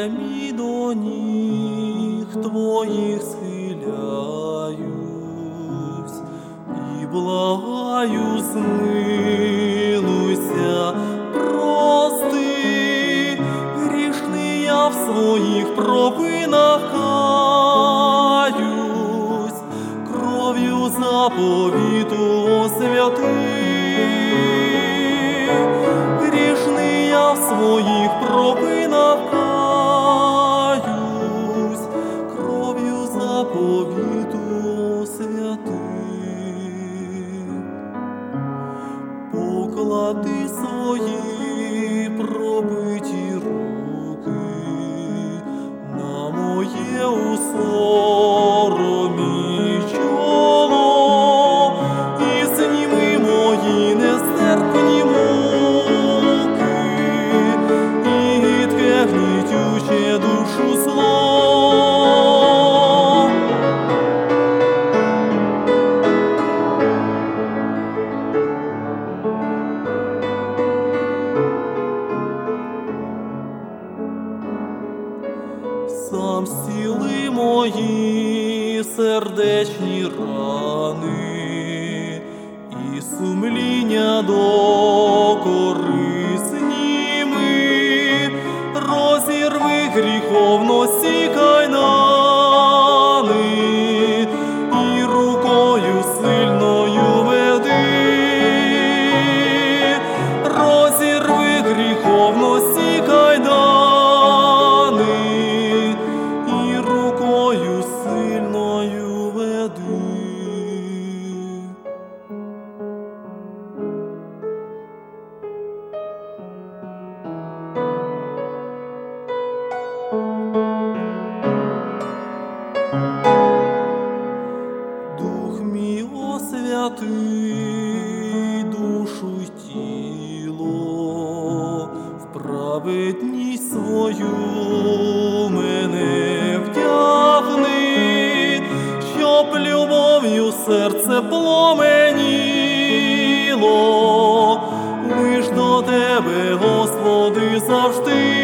мій, до ніг твоїх схиляюсь і благаю, змилуйся, прости, грішний я в своїх провинах каюсь, кров'ю заповіту освяти. Грішний я в своїх провинах каюсь, кров'ю заповіту освяти. Поклади свої пробиті руки на моє у соромі чоло і зніми мої нестерпні муки і гидке гнітюче душу зло. Сам зціли мої сердечні рани і сумління докори зніми, розірви гріховності кайдани і рукою сильною веди, розірви гріховності кайдани і рукою сильною веди. Дух мій освяти душу й тіло, в праведність свою мене втягни, щоб любов'ю серце пломеніло, лиш до тебе, Господи, завжди.